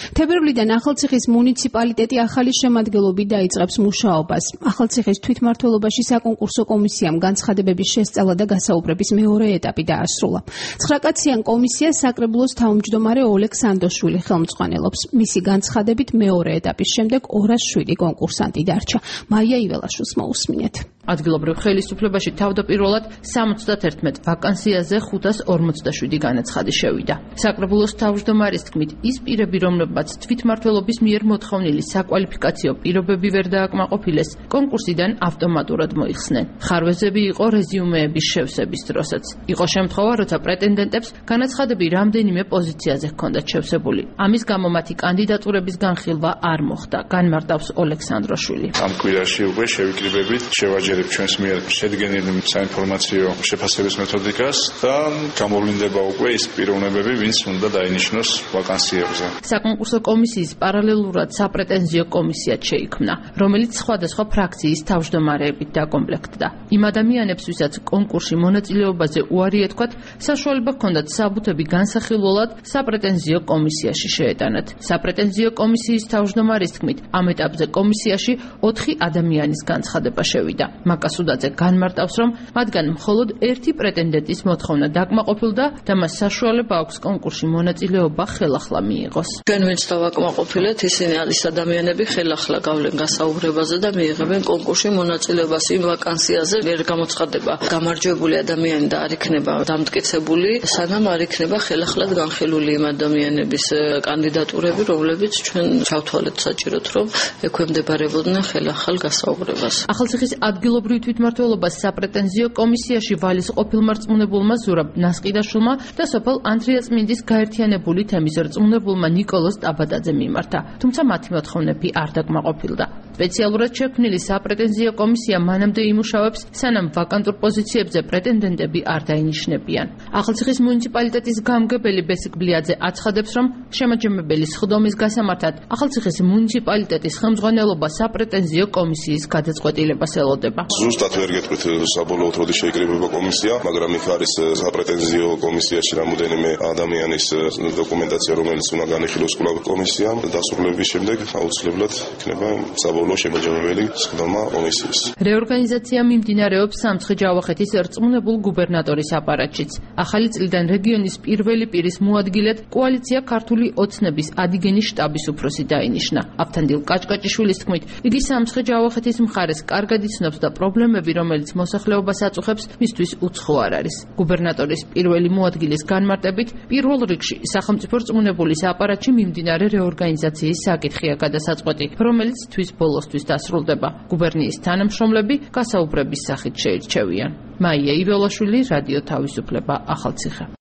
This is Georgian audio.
თებერვლიდან ახალციხის მუნიციპალიტეტი ახალი შემადგენლობით დაიწყებს მუშაობას. ახალციხის თვითმმართველობაში საკონკურსო კომისიამ განცხადებების შესწავლა და გასაუბრების მეორე ეტაპი დაასრულა. 9-კაციან კომისიას საკრებულოს თავმჯდომარე ოლეგ სანდოშვილი ხელმძღვანელობს. მისი განცხადებით მეორე ეტაპის შემდეგ 207 კონკურსანტი დარჩა. მაია იველაშვილს მოусმინეთ. ადგილობრივ ხელისუფლებაში თავდაპირველად 71 ვაკანსიაზე 547 განაცხადი შევიდა. საკრებულოს თავმჯდომარის თქმით, ის პირები, რომლებმაც თვითმმართველობის მიერ მოთხოვნილი საკვალიფიკაციო პირობები ვერ დააკმაყოფილეს, კონკურსიდან ავტომატურად მოიხსნენ. ხარვეზები იყო რეზიუმეების შევსების დროსაც. იყო შემთხვევა, როცა პრეტენდენტებს განაცხადები რამდენიმე პოზიციაზე ჰქონდათ შევსებული. ამის გამო მათი კანდიდატურების განხილვა არ მოხდა, განმარტავს ოლექსანდროშვილი. ამ კვირაში უკვე შევიკრიბებით, შევაჯერებ ჩვენს მიერ შედგენილ საინფორმაციო შეფასების მეთოდიკას და გამოვლინდება უკვე ის პიროვნებები, ვინც უნდა დაინიშნოს ვაკანსიებზე. საკონკურსო კომისიის პარალელურად საპრეტენზიო კომისიაც შეიქმნა, რომელიც სხვადასხვა ფრაქციის თავმჯდომარეებით დაკომპლექტდა. იმ ადამიანებს, ვისაც კონკურსში მონაწილეობაზე უარი ეთქვათ, საშუალება ჰქონდათ საბუთები განსახილველად საპრეტენზიო კომისიაში შეეტანათ. საპრეტენზიო კომისიის თავმჯდომარის თქმით, ამ ეტაპზე კომისიაში 4 ადამიანის განცხადება შევიდა. მაკასუდაძე განმარტავს, რომ მათგან მხოლოდ ერთი პრეტენდენტის მოთხოვნა დაკმაყოფილდა და მას საშუალება აქვს კონკურსში მონაწილეობა ხელახლა მიიღოს. ჩვენ ვინც დავაკმაყოფილეთ, ისინი არის ადამიანები ხელახლა გავლენ გასაუბრებაზე და მიიღებენ კონკურსში მონაწილეობას იმ ვაკანსიაზე. ვერ გამოცხადება გამარჯვებული ადამიანი და არ იქნება დამტკიცებული, სანამ არ იქნება ხელახლად განხილული იმ ადამიანების კანდიდატურები, რომლებიც ჩვენ ჩავთვალეთ საჭიროდ, რომ ექვემდებარებოდნენ ხელახალ გასაუბრებას. ახალციხის ადგილობრივ თვითმმართველობას საპრეტენზიო კომისიაში ვალის ყოფილმა რწმუნებულმა ზურაბ ნასყიდაშვილმა და სოფელ ანდრიაწმინდის გაერთიანებული თემის რწმუნებულმა ნიკოლოზ ტაბადაძემ მიმართა, თუმცა მათი მოთხოვნები არ დაკმაყოფილდა. სპეციალურად შექმნილი საპრეტენზიო კომისია მანამდე იმუშავებს, სანამ ვაკანტურ პოზიციებზე პრეტენდენტები არ დაინიშნებიან. ახალციხის მუნიციპალიტეტის გამგებელი ბესიკ ბლიაძე აცხადებს, რომ შემაჯამებელი სხდომის გასამართად ახალციხის მუნიციპალიტეტის ხელმძღვანელობა საპრეტენზიო კომისიის გადაწყვეტილებას ელოდება. ზუსტად ვერ გეტყვით საბოლოოდ როდის შეიკრიბება კომისია, მაგრამ იქ არის საპრეტენზიო კომისიაში რამოდენიმე ადამიანის დოკუმენტაცია, რომელიც უნდა განიხილოს კვლავ კომისიამ. დასრულების შემდეგ აუცილებლად იქნება საბოლოო შემაჯამებელი სხდომა კომისიის. რეორგანიზაცია მიმდინარეობს სამცხე-ჯავახეთის რწმუნებულ გუბერნატორის აპარატშიც. ახალი წლიდან რეგიონის პირველი პირის მოადგილედ კოალიცია ქართული ოცნების ადიგენის შტაბის უფროსი დაინიშნა. ავთანდილ კაჭკაჭიშვილის თქმით, იგი სამცხე-ჯავახეთის მხარეს კარგად იცნობს და პრობლემები, რომელიც მოსახლეობას აწუხებს, მისთვის უცხო არ არის. გუბერნატორის პირველი მოადგილის განმარტებით, პირველ რიგში სახელმწიფო რწმუნებულის აპარატში მიმდინარე რეორგანიზაციის საკითხია გადასაწყვეტი, რომელიც თვის ბოლოსთვის დასრულდება. გუბერნიის თანამშრომლები გასაუბრების სახით შეირჩევიან. მაია იველაშვილი, რადიო თავისუფლება, ახალციხე.